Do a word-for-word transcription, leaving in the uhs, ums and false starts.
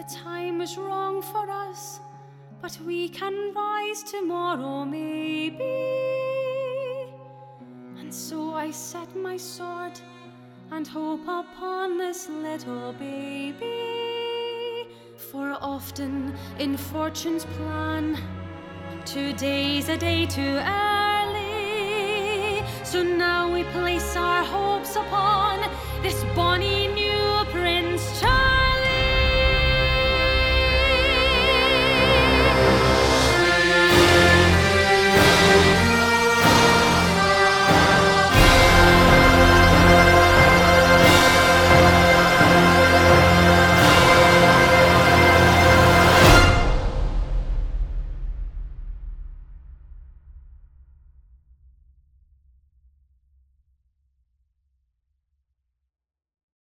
time is wrong for us, but we can rise tomorrow maybe. And so I set my sword and hope upon this little baby. For often in fortune's plan, today's a day too early. So now we place our hopes upon this bonny new